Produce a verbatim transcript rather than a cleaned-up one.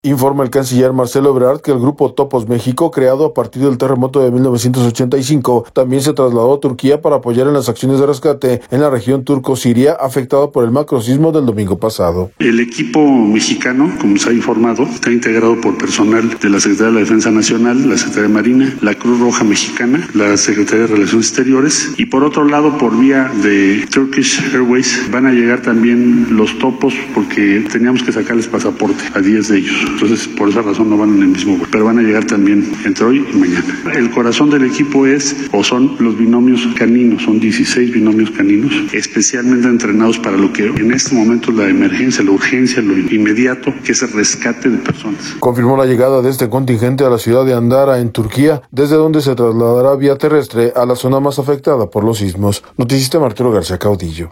Informa el canciller Marcelo Ebrard que el grupo Topos México, creado a partir del terremoto de mil novecientos ochenta y cinco, también se trasladó a Turquía para apoyar en las acciones de rescate en la región turco-siria afectada por el macrosismo del domingo pasado. El equipo mexicano, como se ha informado, está integrado por personal de la Secretaría de la Defensa Nacional, la Secretaría de Marina, la Cruz Roja Mexicana, la Secretaría de Relaciones Exteriores y por otro lado, por vía de Turkish Airways, van a llegar también los topos porque teníamos que sacarles pasaporte a diez de ellos. Entonces, por esa razón no van en el mismo vuelo, pero van a llegar también entre hoy y mañana. El corazón del equipo es, o son los binomios caninos, son dieciséis binomios caninos, especialmente entrenados para lo que en este momento es la emergencia, la urgencia, lo inmediato, que es el rescate de personas. Confirmó la llegada de este contingente a la ciudad de Andara, en Turquía, desde donde se trasladará vía terrestre a la zona más afectada por los sismos. Noticista Arturo García Caudillo.